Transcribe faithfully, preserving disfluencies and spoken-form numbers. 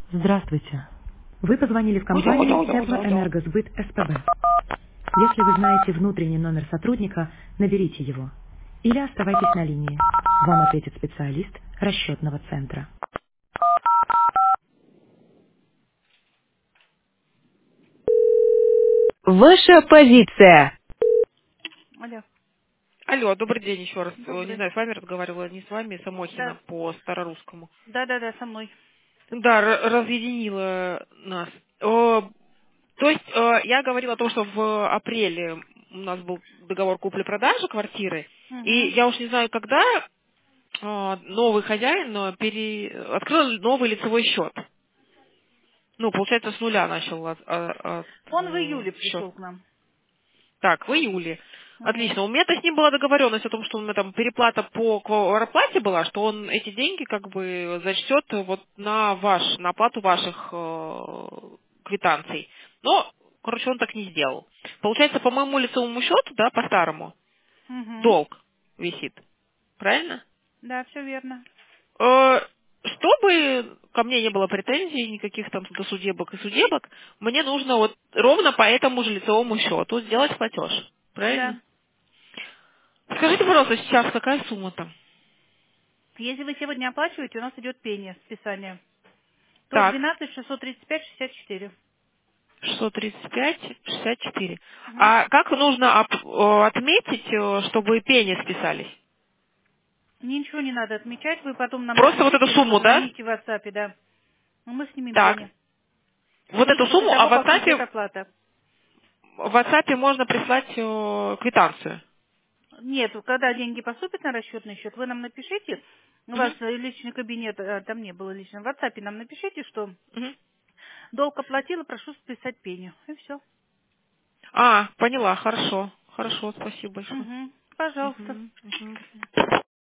Здравствуйте. Вы позвонили в компанию Теплоэнергосбыт СПБ. Если вы знаете внутренний номер сотрудника, наберите его. Или оставайтесь на линии. Вам ответит специалист расчетного центра. Ваша позиция. Алло, Алло, добрый день еще раз. Э, Не добрый. знаю, с вами разговаривала, не с вами, Самохина Да, по старорусскому. да, да, да, со мной. Да, р- разъединила нас. Э, То есть э, я говорила о том, что в апреле у нас был договор купли-продажи квартиры, и Угу, я уж не знаю, когда э, новый хозяин э, пере... открыл новый лицевой счет. Ну, получается, с нуля начал от, от, Он в июле счет. пришел к нам. Так, в июле. Угу, Отлично. У меня-то с ним была договоренность о том, что у меня там переплата по квартплате была, что он эти деньги как бы зачтет вот на ваш, на оплату ваших э, квитанций. Но, короче, он так не сделал. Получается, по моему лицевому счету, да, по старому, угу. долг висит. Правильно? Да, все верно. Э, Чтобы ко мне не было претензий, никаких там досудебок и судебок, мне нужно вот ровно по этому же лицевому счету сделать платеж. Правильно? Да. Скажите, пожалуйста, сейчас какая сумма там? Если вы сегодня оплачиваете, у нас идет пение, списание. сто Так, двенадцать шестьсот тридцать пять шестьдесят четыре. шестьсот тридцать пять шестьдесят четыре. Угу. А как нужно оп- э, отметить, э, чтобы пени списались? Ничего не надо отмечать, вы потом нам Просто вот эту напишите, либо сумму, да? позвоните в WhatsApp, да. Ну, мы снимем Так, пени. вот эту После сумму, а того, в как идет WhatsApp, оплата. в WhatsApp можно прислать э, квитанцию. Нет, когда деньги поступят на расчетный счет, вы нам напишите, у вас Мгм, э, личный кабинет, э, там не было личного, в WhatsApp нам напишите, что мгм. долг оплатила, прошу списать пеню. И все. А, поняла, хорошо. Хорошо, спасибо большое. Угу. Пожалуйста. Мгм, мгм.